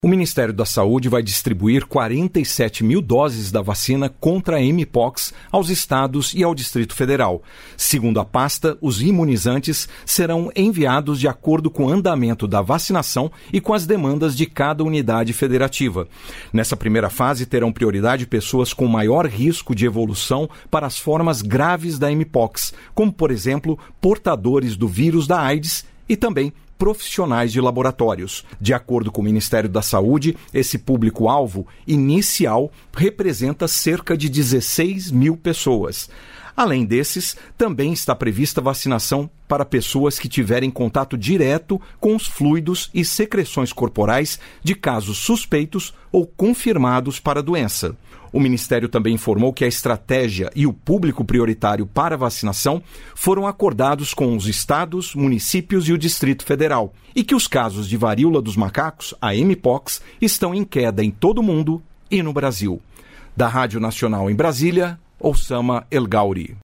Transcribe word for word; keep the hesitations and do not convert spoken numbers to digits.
O Ministério da Saúde vai distribuir quarenta e sete mil doses da vacina contra a M-Pox aos estados e ao Distrito Federal. Segundo a pasta, os imunizantes serão enviados de acordo com o andamento da vacinação e com as demandas de cada unidade federativa. Nessa primeira fase, terão prioridade pessoas com maior risco de evolução para as formas graves da M-Pox, como, por exemplo, portadores do vírus da AIDS e também profissionais de laboratórios. De acordo com o Ministério da Saúde, esse público-alvo inicial representa cerca de dezesseis mil pessoas. Além desses, também está prevista vacinação para pessoas que tiverem contato direto com os fluidos e secreções corporais de casos suspeitos ou confirmados para a doença. O Ministério também informou que a estratégia e o público prioritário para a vacinação foram acordados com os estados, municípios e o Distrito Federal, e que os casos de varíola dos macacos, a M-Pox, estão em queda em todo o mundo e no Brasil. Da Rádio Nacional em Brasília, Oussama El Gauri.